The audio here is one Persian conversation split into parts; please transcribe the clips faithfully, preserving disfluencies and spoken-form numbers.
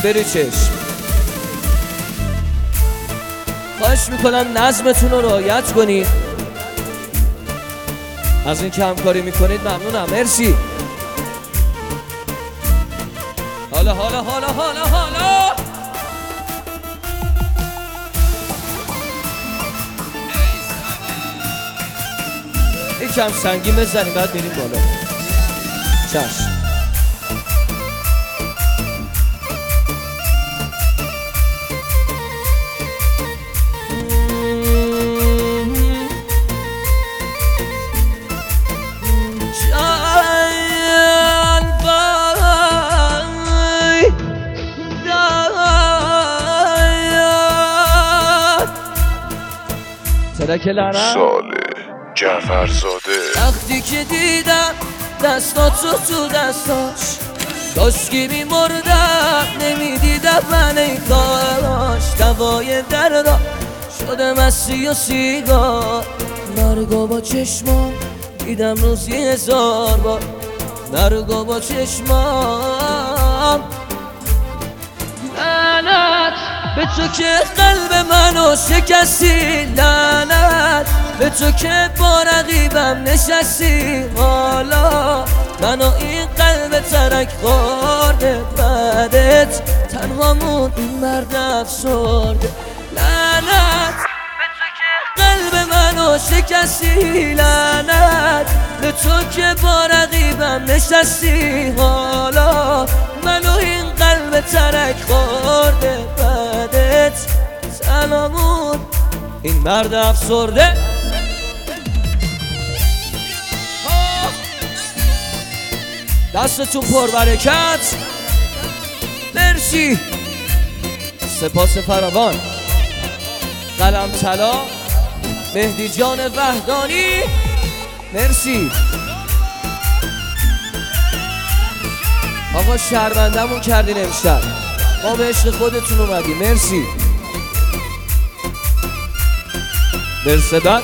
بری چشم. خواهش میکنم نظمتون رو رعایت کنید. از این که همکاری میکنید ممنونم. مرسی. حالا حالا حالا حالا حالا یکم سنگین بزنیم بعد بریم بالا. چشم. ترک لعنت ساله جعفرزاده. وقتی که دیدم دستاتو تو دستاش کاشکی میمردم نمیدیدم من ای کاش دوای دردا شده مستی و سیگار مرگو با چشمان دیدم روزی هزار بار مرگو با چشمان لعنت به تو که قلب منو شکستی لعنت به تو که با رقیبم نشستی حالا منو این قلب ترک خورده بعدت تنها مون این مرد افسرده لعنت به تو که قلب منو شکستی لعنت به تو که با رقیبم نشستی حالا منو این قلب ترک خورده بعدت تنها مون این مرد افسرده. دستتون پر برکت. مرسی. سپاس فراوان. قلم طلا مهدی جان وحدانی. مرسی. آقا شرمندمون کردین امشب، ما به عشق خودتون اومدیم. مرسی. برسدن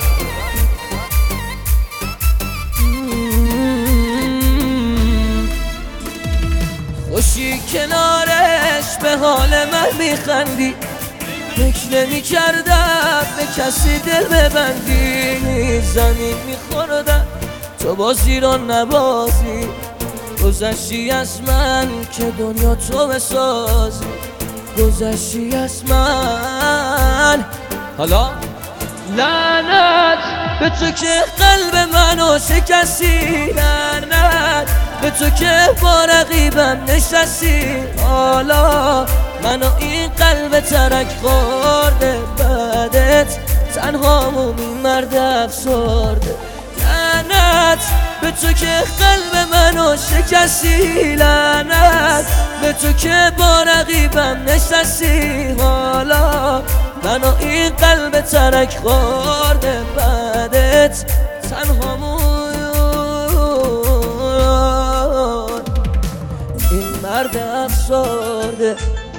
خوشی کنارش به حال من میخندی فکر نمی کردم به کسی دل ببندی زمین میخوردم تو بازی رو نبازی گذشتی از من که دنیا تو بسازی گذشتی از من حالا لعنت به تو که قلب منو شکستی لعنت به تو که با رقیبم نشستی حالا منو این قلب ترک خورده بعدت تنهامون این مرد افسرده لعنت به تو که قلب منو شکستی لعنت به تو که با رقیبم نشستی حالا منو این قلب ترک خورده بعدت تنهامون این مرد افسرده.